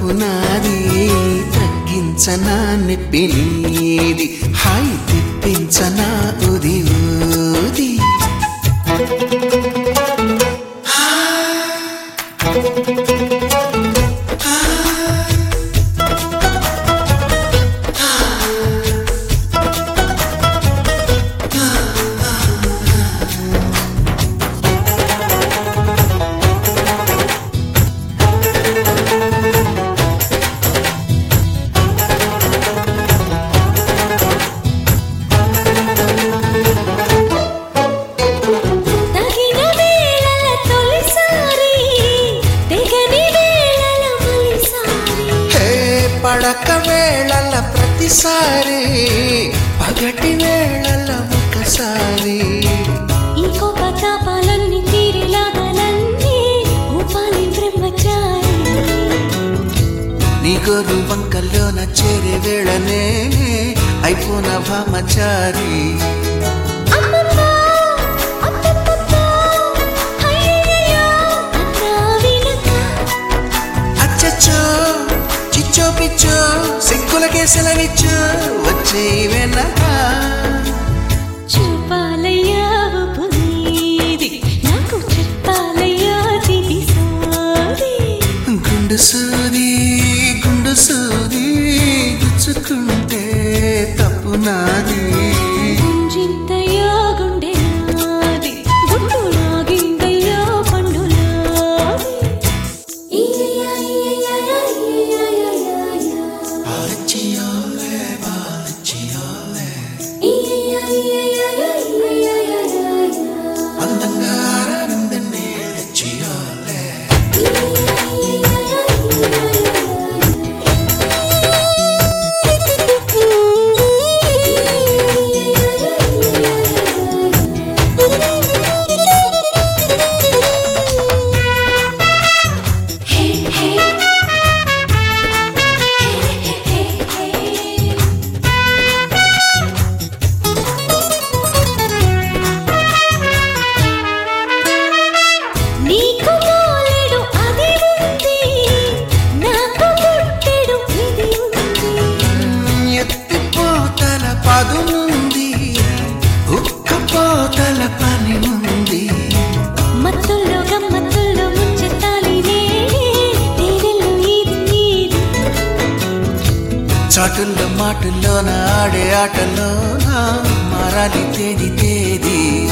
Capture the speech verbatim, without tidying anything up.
తప్పు నాది తగ్గించనా నొప్పి నీది హాయి తిప్పించనా ఉది ఊది పడక వేళల ప్రతిసారి పగటి వేళల ఒకసారి ఇంకో పతాపాలన్నీ తీరిలాగాలన్నీ ఊపాలి బ్రహ్మచారి నీ గోరు వంకల్లోన చేరే వేళనే అయిపోన భామచారి పిచ్చో పిచ్చో సిగ్గులకే సెలవిచ్చు వచ్చే వెనక చూపాలయ్యా పునీది నాకు చెప్పాలయ్యా తిది సోది గుండు సూది గుండు సూది గుచ్చుకుంటే తప్పు నాది గుంజింతయ్యా గుండె నాది గుండు నాగిందయ్యా పండు నాది పదునుంది ఉక్కపోతల పని ఉంది మత్తుల్లో గమ్మత్తుల్లో ముంచెత్తాలి నేరెళ్ళు ఇది చాటుల్లో మాటుల్లోన ఆడే ఆటలోన మారాలి తేది తేది